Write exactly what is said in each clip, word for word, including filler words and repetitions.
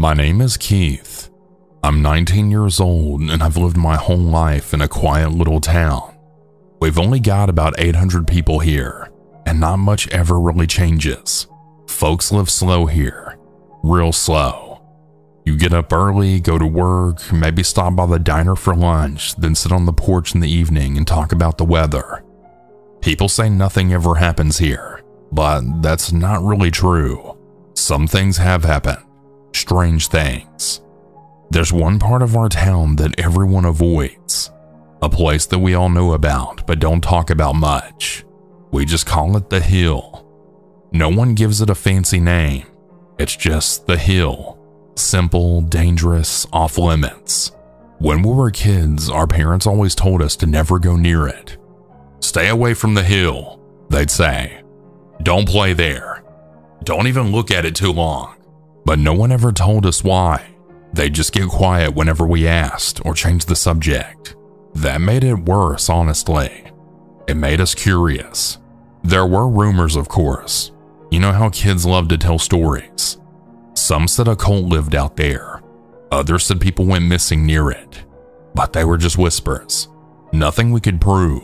My name is Keith. I'm nineteen years old and I've lived my whole life in a quiet little town. We've only got about eight hundred people here, and not much ever really changes. Folks live slow here, real slow. You get up early, go to work, maybe stop by the diner for lunch, then sit on the porch in the evening and talk about the weather. People say nothing ever happens here, but that's not really true. Some things have happened, strange things. There's one part of our town that everyone avoids, a place that we all know about but don't talk about much. We just call it the Hill. No one gives it a fancy name. It's just the Hill. Simple, dangerous, off limits. When we were kids, our parents always told us to never go near it. Stay away from the Hill, they'd say. Don't play there. Don't even look at it too long. But no one ever told us why. They'd just get quiet whenever we asked or changed the subject. That made it worse, honestly. It made us curious. There were rumors, of course. You know how kids love to tell stories. Some said a cult lived out there. Others said people went missing near it. But they were just whispers. Nothing we could prove.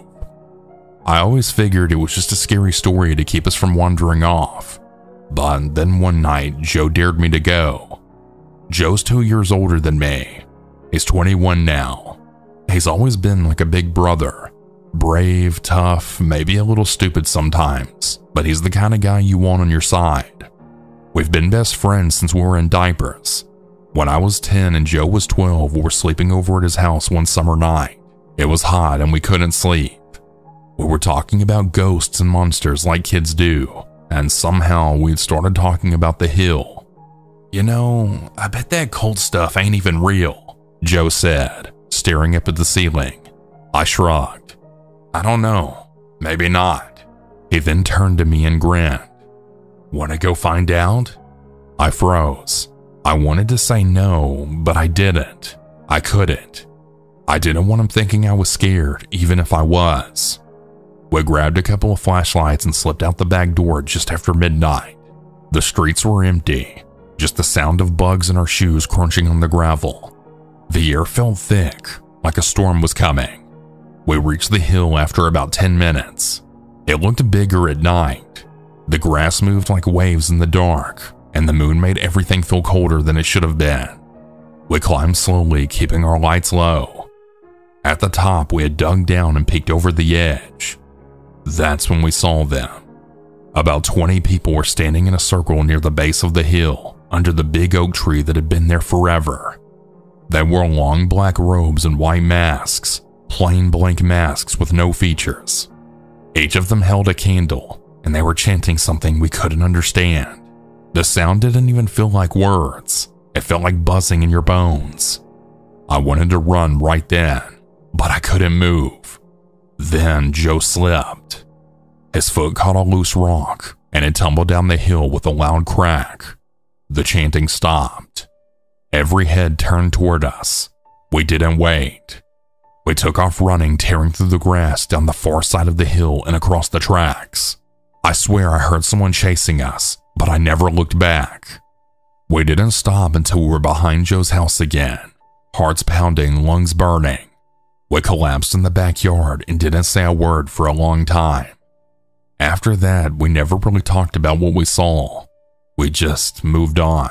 I always figured it was just a scary story to keep us from wandering off. But then one night, Joe dared me to go. Joe's two years older than me. He's twenty-one now. He's always been like a big brother. Brave, tough, maybe a little stupid sometimes, but he's the kind of guy you want on your side. We've been best friends since we were in diapers. When I was ten and Joe was twelve, we were sleeping over at his house one summer night. It was hot and we couldn't sleep. We were talking about ghosts and monsters like kids do, and somehow we'd started talking about the Hill. You know, I bet that cult stuff ain't even real, Joe said, staring up at the ceiling. I shrugged. I don't know, maybe not. He then turned to me and grinned. Want to go find out? I froze. I wanted to say no, but I didn't. I couldn't. I didn't want him thinking I was scared, even if I was. We grabbed a couple of flashlights and slipped out the back door just after midnight. The streets were empty, just the sound of bugs in our shoes crunching on the gravel. The air felt thick, like a storm was coming. We reached the hill after about ten minutes. It looked bigger at night. The grass moved like waves in the dark, and the moon made everything feel colder than it should have been. We climbed slowly, keeping our lights low. At the top, we had dug down and peeked over the edge. That's when we saw them. About twenty people were standing in a circle near the base of the hill, under the big oak tree that had been there forever. They wore long black robes and white masks, plain blank masks with no features. Each of them held a candle, and they were chanting something we couldn't understand. The sound didn't even feel like words. It felt like buzzing in your bones. I wanted to run right then, but I couldn't move. Then Joe slipped. His foot caught a loose rock, and it tumbled down the hill with a loud crack. The chanting stopped. Every head turned toward us. We didn't wait. We took off running, tearing through the grass down the far side of the hill and across the tracks. I swear I heard someone chasing us, but I never looked back. We didn't stop until we were behind Joe's house again, hearts pounding, lungs burning. We collapsed in the backyard and didn't say a word for a long time. After that, we never really talked about what we saw. We just moved on.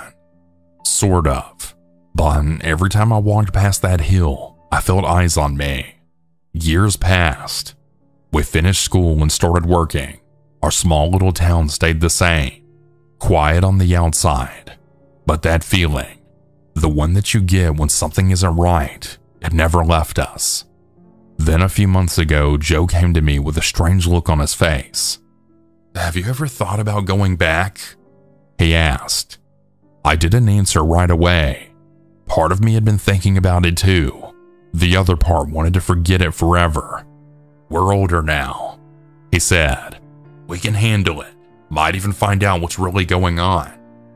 Sort of. But every time I walked past that hill, I felt eyes on me. Years passed. We finished school and started working. Our small little town stayed the same. Quiet on the outside. But that feeling, the one that you get when something isn't right, it never left us. Then a few months ago, Joe came to me with a strange look on his face. Have you ever thought about going back? He asked. I didn't answer right away. Part of me had been thinking about it too. The other part wanted to forget it forever. We're older now, he said. We can handle it. Might even find out what's really going on.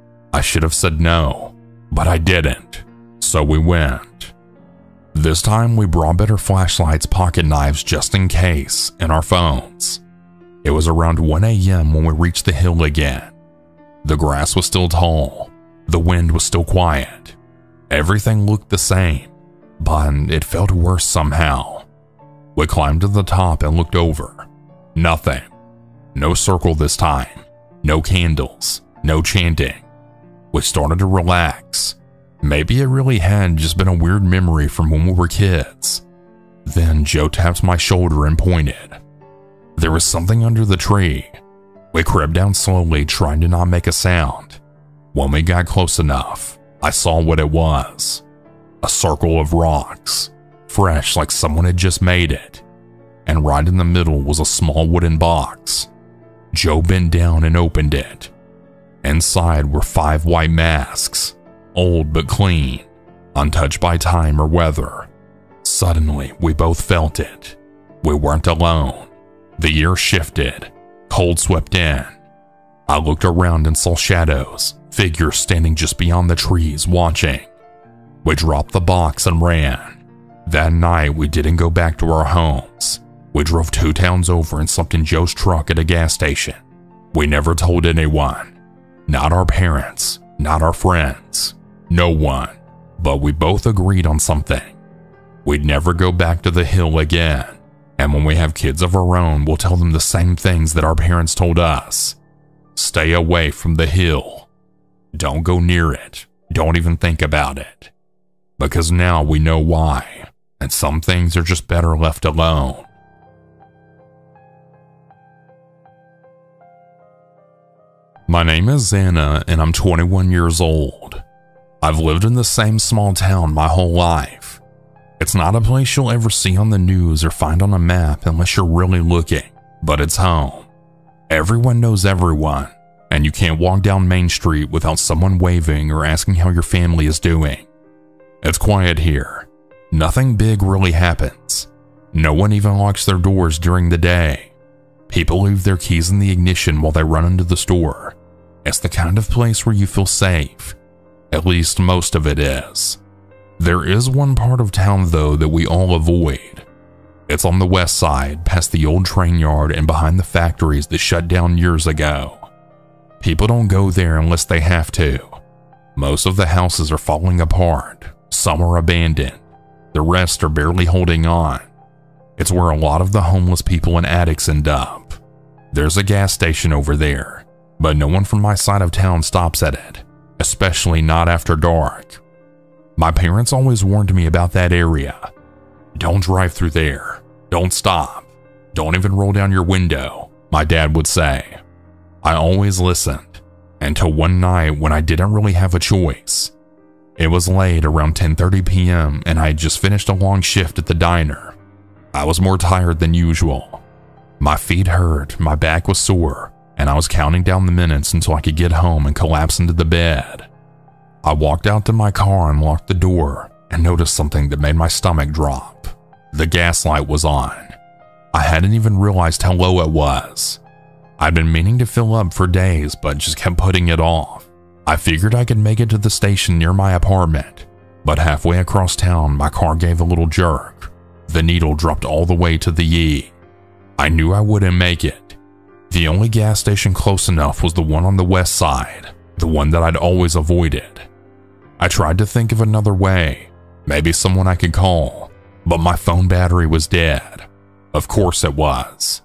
I should have said no, but I didn't. So we went. This time we brought better flashlights, pocket knives just in case, and our phones. It was around one a m when we reached the hill again. The grass was still tall. The wind was still quiet. Everything looked the same, but it felt worse somehow. We climbed to the top and looked over. Nothing. No circle this time. No candles. No chanting. We started to relax. Maybe it really had just been a weird memory from when we were kids. Then Joe tapped my shoulder and pointed. There was something under the tree. We crept down slowly, trying to not make a sound. When we got close enough, I saw what it was. A circle of rocks, fresh like someone had just made it. And right in the middle was a small wooden box. Joe bent down and opened it. Inside were five white masks, old but clean, untouched by time or weather. Suddenly, we both felt it. We weren't alone. The air shifted. Cold swept in. I looked around and saw shadows, figures standing just beyond the trees watching. We dropped the box and ran. That night, we didn't go back to our homes. We drove two towns over and slept in Joe's truck at a gas station. We never told anyone. Not our parents, not our friends, no one. But we both agreed on something. We'd never go back to the hill again. And when we have kids of our own, we'll tell them the same things that our parents told us. Stay away from the hill. Don't go near it. Don't even think about it. Because now we know why. And some things are just better left alone. My name is Xana and I'm twenty-one years old. I've lived in the same small town my whole life. It's not a place you'll ever see on the news or find on a map unless you're really looking, but it's home. Everyone knows everyone, and you can't walk down Main Street without someone waving or asking how your family is doing. It's quiet here. Nothing big really happens. No one even locks their doors during the day. People leave their keys in the ignition while they run into the store. It's the kind of place where you feel safe. At least most of it is. There is one part of town though that we all avoid. It's on the west side, past the old train yard and behind the factories that shut down years ago. People don't go there unless they have to. Most of the houses are falling apart. Some are abandoned. The rest are barely holding on. It's where a lot of the homeless people and addicts end up. There's a gas station over there, but no one from my side of town stops at it, especially not after dark. My parents always warned me about that area. Don't drive through there. Don't stop. Don't even roll down your window, my dad would say. I always listened, until one night when I didn't really have a choice. It was late, around ten thirty p m, and I had just finished a long shift at the diner. I was more tired than usual. My feet hurt, my back was sore, and I was counting down the minutes until I could get home and collapse into the bed. I walked out to my car and locked the door and noticed something that made my stomach drop. The gas light was on. I hadn't even realized how low it was. I'd been meaning to fill up for days but just kept putting it off. I figured I could make it to the station near my apartment, but halfway across town my car gave a little jerk. The needle dropped all the way to the E. I knew I wouldn't make it. The only gas station close enough was the one on the west side, the one that I'd always avoided. I tried to think of another way, maybe someone I could call, but my phone battery was dead. Of course it was.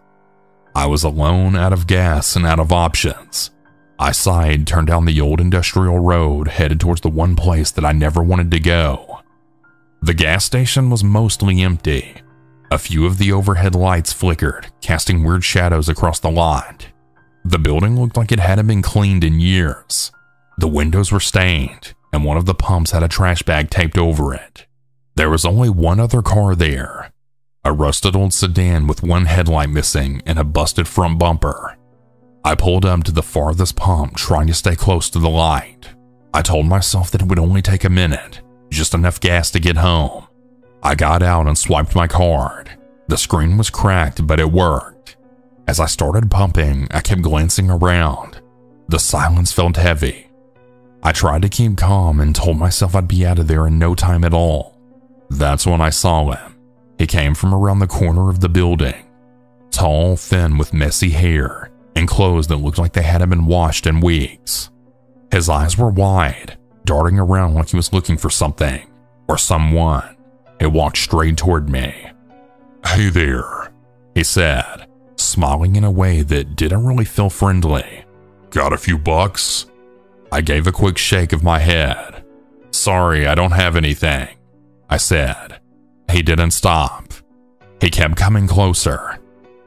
I was alone, out of gas, and out of options. I sighed, turned down the old industrial road, headed towards the one place that I never wanted to go. The gas station was mostly empty. A few of the overhead lights flickered, casting weird shadows across the lot. The building looked like it hadn't been cleaned in years. The windows were stained, and one of the pumps had a trash bag taped over it. There was only one other car there. A rusted old sedan with one headlight missing and a busted front bumper. I pulled up to the farthest pump, trying to stay close to the light. I told myself that it would only take a minute, just enough gas to get home. I got out and swiped my card. The screen was cracked, but it worked. As I started pumping, I kept glancing around. The silence felt heavy. I tried to keep calm and told myself I'd be out of there in no time at all. That's when I saw him. He came from around the corner of the building. Tall, thin, with messy hair, and clothes that looked like they hadn't been washed in weeks. His eyes were wide, darting around like he was looking for something or someone. He walked straight toward me. "Hey there," he said, smiling in a way that didn't really feel friendly. "Got a few bucks?" I gave a quick shake of my head. "Sorry, I don't have anything," I said. He didn't stop. He kept coming closer.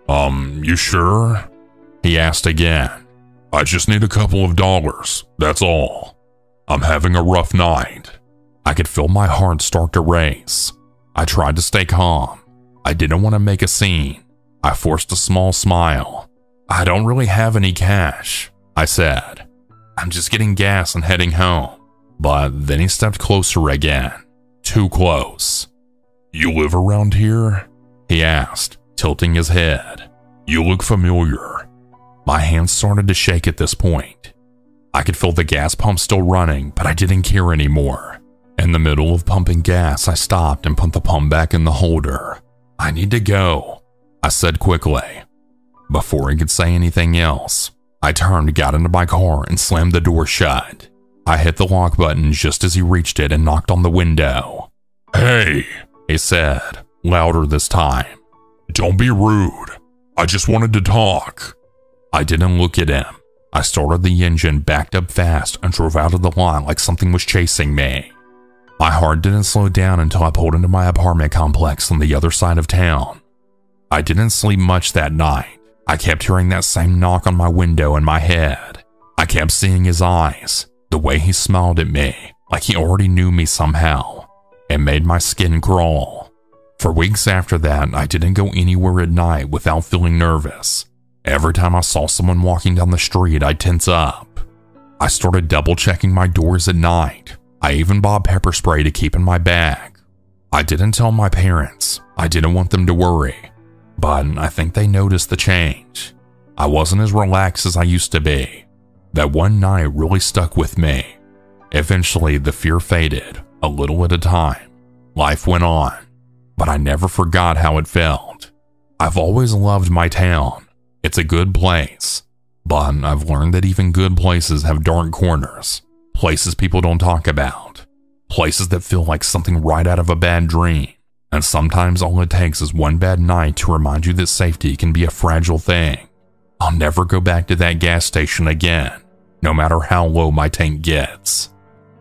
Um, you sure?" he asked again. "I just need a couple of dollars, that's all. I'm having a rough night." I could feel my heart start to race. I tried to stay calm. I didn't want to make a scene. I forced a small smile. "I don't really have any cash," I said. "I'm just getting gas and heading home." But then he stepped closer again. Too close. "You live around here?" he asked, tilting his head. "You look familiar." My hands started to shake at this point. I could feel the gas pump still running, but I didn't care anymore. In the middle of pumping gas, I stopped and put the pump back in the holder. "I need to go," I said quickly. Before he could say anything else, I turned, got into my car, and slammed the door shut. I hit the lock button just as he reached it and knocked on the window. "Hey," he said, louder this time. "Don't be rude. I just wanted to talk." I didn't look at him. I started the engine, backed up fast, and drove out of the lot like something was chasing me. My heart didn't slow down until I pulled into my apartment complex on the other side of town. I didn't sleep much that night. I kept hearing that same knock on my window in my head. I kept seeing his eyes, the way he smiled at me, like he already knew me somehow. It made my skin crawl. For weeks after that, I didn't go anywhere at night without feeling nervous. Every time I saw someone walking down the street, I'd tense up. I started double-checking my doors at night. I even bought pepper spray to keep in my bag. I didn't tell my parents. I didn't want them to worry. But I think they noticed the change. I wasn't as relaxed as I used to be. That one night really stuck with me. Eventually, the fear faded, a little at a time. Life went on, but I never forgot how it felt. I've always loved my town. It's a good place, but I've learned that even good places have dark corners, places people don't talk about, places that feel like something right out of a bad dream. And sometimes all it takes is one bad night to remind you that safety can be a fragile thing. I'll never go back to that gas station again, no matter how low my tank gets.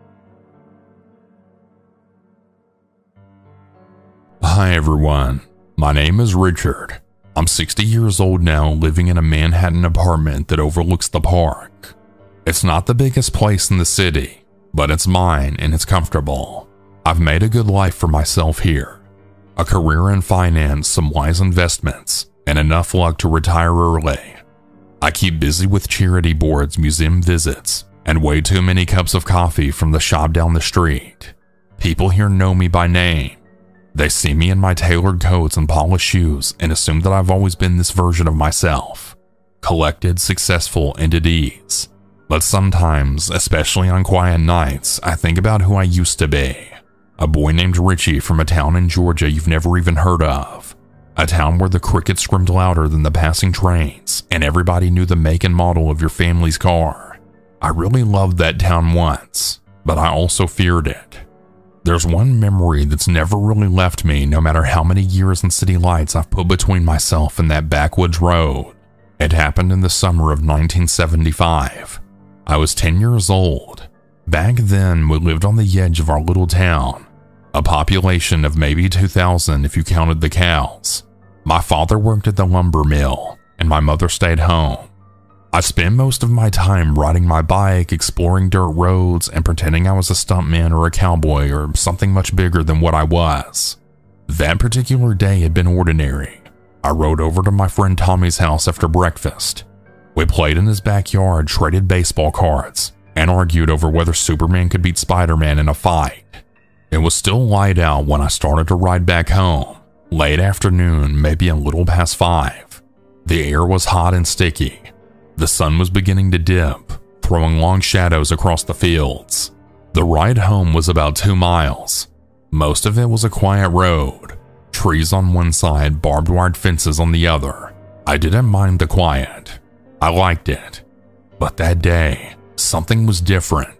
Hi everyone, my name is Richard. I'm sixty years old now, living in a Manhattan apartment that overlooks the park. It's not the biggest place in the city, but it's mine and it's comfortable. I've made a good life for myself here. A career in finance, some wise investments, and enough luck to retire early. I keep busy with charity boards, museum visits, and way too many cups of coffee from the shop down the street. People here know me by name. They see me in my tailored coats and polished shoes and assume that I've always been this version of myself. Collected, successful, and at ease. But sometimes, especially on quiet nights, I think about who I used to be. A boy named Richie from a town in Georgia you've never even heard of. A town where the crickets screamed louder than the passing trains, and everybody knew the make and model of your family's car. I really loved that town once, but I also feared it. There's one memory that's never really left me, no matter how many years in city lights I've put between myself and that backwoods road. It happened in the summer of nineteen seventy-five. I was ten years old. Back then, we lived on the edge of our little town, a population of maybe two thousand if you counted the cows. My father worked at the lumber mill, and my mother stayed home. I spent most of my time riding my bike, exploring dirt roads, and pretending I was a stuntman or a cowboy or something much bigger than what I was. That particular day had been ordinary. I rode over to my friend Tommy's house after breakfast. We played in his backyard, traded baseball cards, and argued over whether Superman could beat Spider-Man in a fight. It was still light out when I started to ride back home. Late afternoon, maybe a little past five. The air was hot and sticky. The sun was beginning to dip, throwing long shadows across the fields. The ride home was about two miles. Most of it was a quiet road. Trees on one side, barbed wire fences on the other. I didn't mind the quiet. I liked it. But that day, something was different.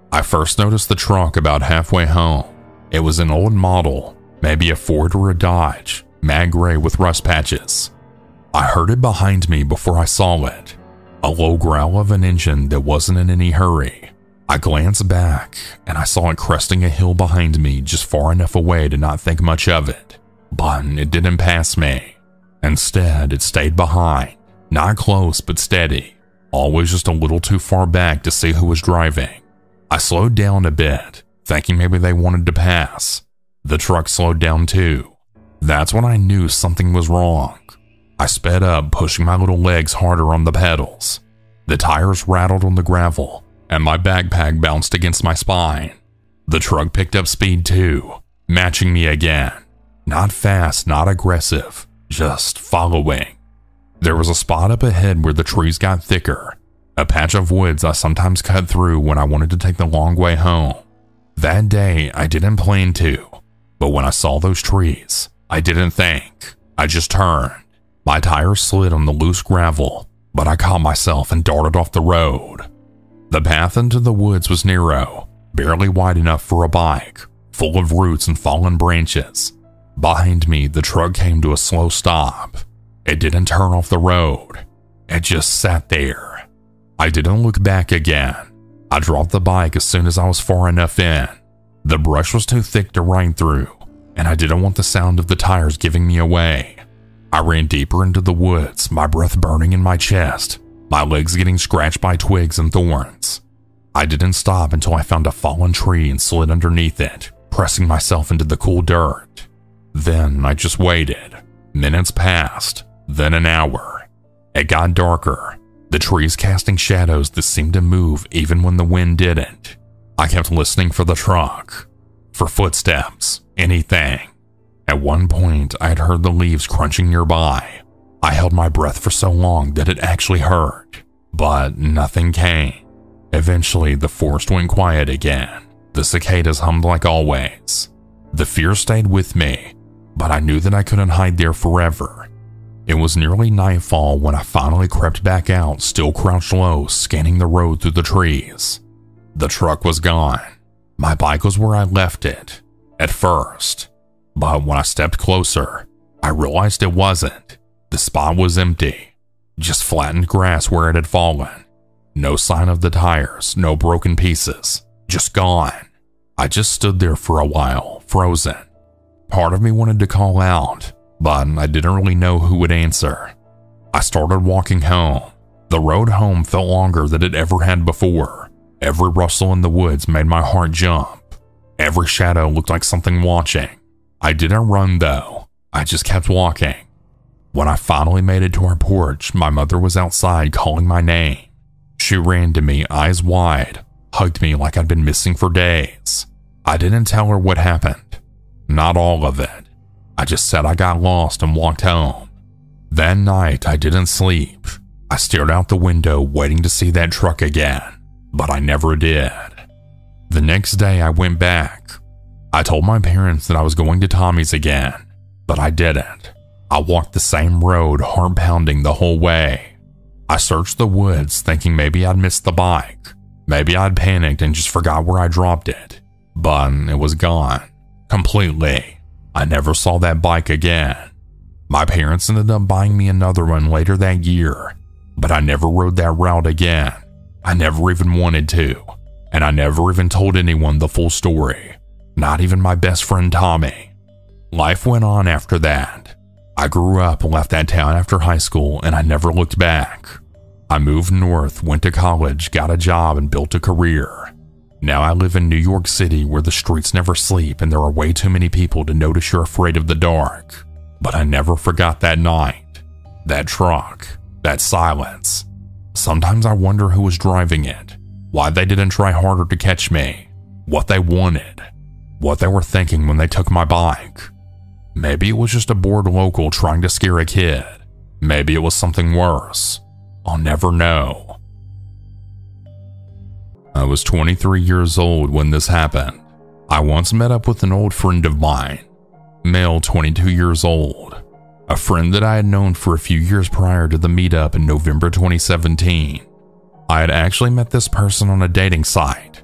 I first noticed the truck about halfway home. It was an old model, maybe a Ford or a Dodge, matte gray with rust patches. I heard it behind me before I saw it, a low growl of an engine that wasn't in any hurry. I glanced back and I saw it cresting a hill behind me just far enough away to not think much of it, but it didn't pass me. Instead, it stayed behind, not close but steady, always just a little too far back to see who was driving. I slowed down a bit, thinking maybe they wanted to pass. The truck slowed down too. That's when I knew something was wrong. I sped up, pushing my little legs harder on the pedals. The tires rattled on the gravel, and my backpack bounced against my spine. The truck picked up speed too, matching me again. Not fast, not aggressive, just following. There was a spot up ahead where the trees got thicker, a patch of woods I sometimes cut through when I wanted to take the long way home. That day, I didn't plan to, but when I saw those trees, I didn't think. I just turned. My tires slid on the loose gravel, but I caught myself and darted off the road. The path into the woods was narrow, barely wide enough for a bike, full of roots and fallen branches. Behind me, the truck came to a slow stop. It didn't turn off the road. It just sat there. I didn't look back again. I dropped the bike as soon as I was far enough in. The brush was too thick to ride through, and I didn't want the sound of the tires giving me away. I ran deeper into the woods, my breath burning in my chest, my legs getting scratched by twigs and thorns. I didn't stop until I found a fallen tree and slid underneath it, pressing myself into the cool dirt. Then I just waited. Minutes passed, then an hour. It got darker, the trees casting shadows that seemed to move even when the wind didn't. I kept listening for the truck, for footsteps, anything. At one point, I had heard the leaves crunching nearby. I held my breath for so long that it actually hurt, but nothing came. Eventually, the forest went quiet again. The cicadas hummed like always. The fear stayed with me, but I knew that I couldn't hide there forever. It was nearly nightfall when I finally crept back out, still crouched low, scanning the road through the trees. The truck was gone. My bike was where I left it, at first. But when I stepped closer, I realized it wasn't. The spot was empty, just flattened grass where it had fallen. No sign of the tires, no broken pieces, just gone. I just stood there for a while, frozen. Part of me wanted to call out, but I didn't really know who would answer. I started walking home. The road home felt longer than it ever had before. Every rustle in the woods made my heart jump. Every shadow looked like something watching. I didn't run though, I just kept walking. When I finally made it to our porch, my mother was outside calling my name. She ran to me, eyes wide, hugged me like I'd been missing for days. I didn't tell her what happened, not all of it. I just said I got lost and walked home. That night I didn't sleep. I stared out the window waiting to see that truck again, but I never did. The next day I went back. I told my parents that I was going to Tommy's again, but I didn't. I walked the same road, heart pounding the whole way. I searched the woods thinking maybe I'd missed the bike. Maybe I'd panicked and just forgot where I dropped it, but it was gone, completely. I never saw that bike again. My parents ended up buying me another one later that year, but I never rode that route again. I never even wanted to, and I never even told anyone the full story. Not even my best friend Tommy. Life went on after that. I grew up and left that town after high school, and I never looked back. I moved north, went to college, got a job, and built a career. Now I live in New York City where the streets never sleep and there are way too many people to notice you're afraid of the dark. But I never forgot that night, that truck, that silence. Sometimes I wonder who was driving it, why they didn't try harder to catch me, what they wanted. What they were thinking when they took my bike. Maybe it was just a bored local trying to scare a kid. Maybe it was something worse. I'll never know. I was twenty-three years old when this happened. I once met up with an old friend of mine, male twenty-two years old, a friend that I had known for a few years prior to the meetup in November twenty seventeen. I had actually met this person on a dating site,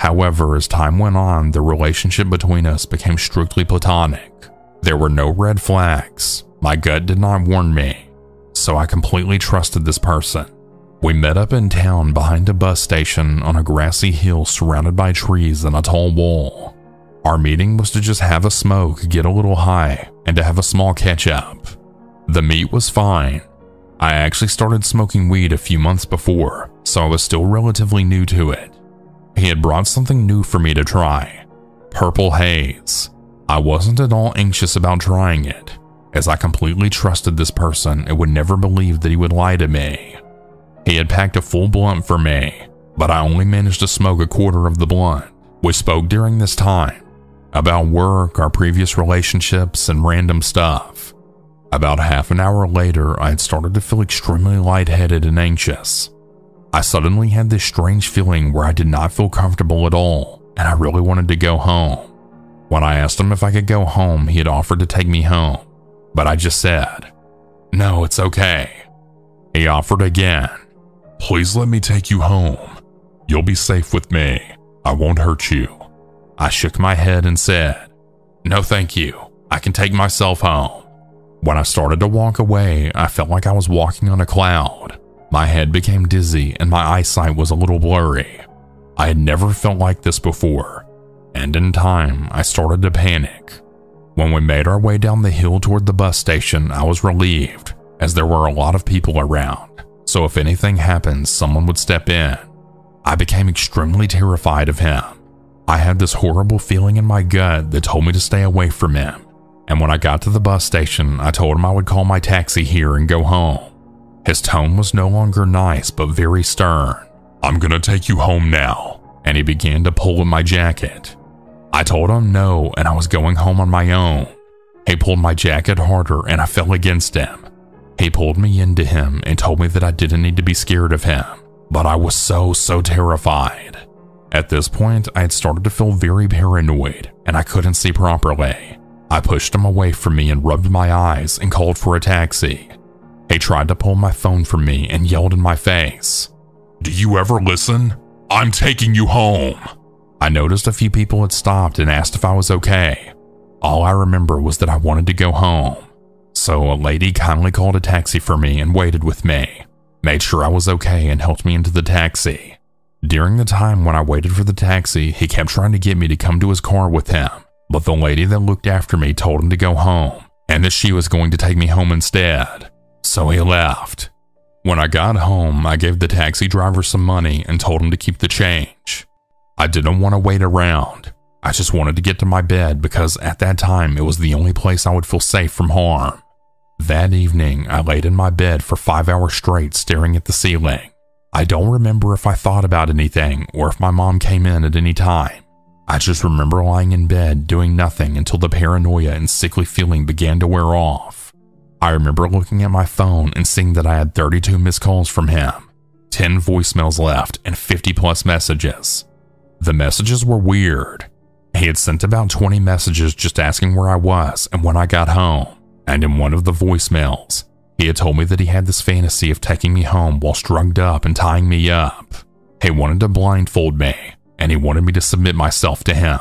However, as time went on, the relationship between us became strictly platonic. There were no red flags. My gut did not warn me, so I completely trusted this person. We met up in town behind a bus station on a grassy hill surrounded by trees and a tall wall. Our meeting was to just have a smoke, get a little high, and to have a small catch-up. The meet was fine. I actually started smoking weed a few months before, so I was still relatively new to it. He had brought something new for me to try, Purple Haze. I wasn't at all anxious about trying it, as I completely trusted this person and would never believe that he would lie to me. He had packed a full blunt for me, but I only managed to smoke a quarter of the blunt. We spoke during this time about work, our previous relationships, and random stuff. About half an hour later, I had started to feel extremely lightheaded and anxious. I suddenly had this strange feeling where I did not feel comfortable at all, and I really wanted to go home. When I asked him if I could go home, he had offered to take me home, but I just said, "No, it's okay." He offered again, "Please let me take you home. You'll be safe with me. I won't hurt you." I shook my head and said, "No thank you, I can take myself home." When I started to walk away, I felt like I was walking on a cloud. My head became dizzy and my eyesight was a little blurry. I had never felt like this before, and in time, I started to panic. When we made our way down the hill toward the bus station, I was relieved, as there were a lot of people around, so if anything happened, someone would step in. I became extremely terrified of him. I had this horrible feeling in my gut that told me to stay away from him, and when I got to the bus station, I told him I would call my taxi here and go home. His tone was no longer nice, but very stern. "I'm gonna take you home now," and he began to pull at my jacket. I told him no, and I was going home on my own. He pulled my jacket harder and I fell against him. He pulled me into him and told me that I didn't need to be scared of him, but I was so, so terrified. At this point, I had started to feel very paranoid and I couldn't see properly. I pushed him away from me and rubbed my eyes and called for a taxi. He tried to pull my phone from me and yelled in my face, "Do you ever listen? I'm taking you home." I noticed a few people had stopped and asked if I was okay. All I remember was that I wanted to go home. So a lady kindly called a taxi for me and waited with me, made sure I was okay and helped me into the taxi. During the time when I waited for the taxi, he kept trying to get me to come to his car with him, but the lady that looked after me told him to go home and that she was going to take me home instead. So he left. When I got home, I gave the taxi driver some money and told him to keep the change. I didn't want to wait around. I just wanted to get to my bed because at that time it was the only place I would feel safe from harm. That evening, I laid in my bed for five hours straight staring at the ceiling. I don't remember if I thought about anything or if my mom came in at any time. I just remember lying in bed doing nothing until the paranoia and sickly feeling began to wear off. I remember looking at my phone and seeing that I had thirty-two missed calls from him, ten voicemails left, and fifty plus messages. The messages were weird. He had sent about twenty messages just asking where I was and when I got home, and in one of the voicemails, he had told me that he had this fantasy of taking me home while drugged up and tying me up. He wanted to blindfold me, and he wanted me to submit myself to him.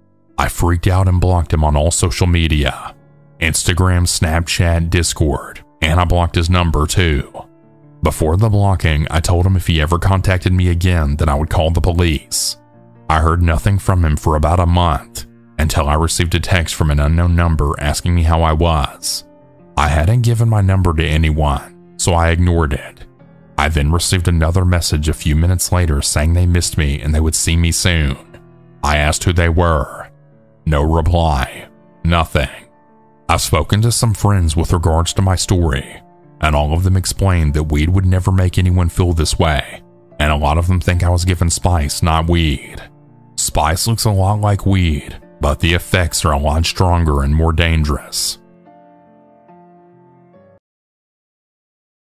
I freaked out and blocked him on all social media, Instagram, Snapchat, Discord, and I blocked his number too. Before the blocking, I told him if he ever contacted me again, then I would call the police. I heard nothing from him for about a month, until I received a text from an unknown number asking me how I was. I hadn't given my number to anyone, so I ignored it. I then received another message a few minutes later saying they missed me and they would see me soon. I asked who they were. No reply. Nothing. I've spoken to some friends with regards to my story, and all of them explained that weed would never make anyone feel this way, and a lot of them think I was given spice, not weed. Spice looks a lot like weed, but the effects are a lot stronger and more dangerous.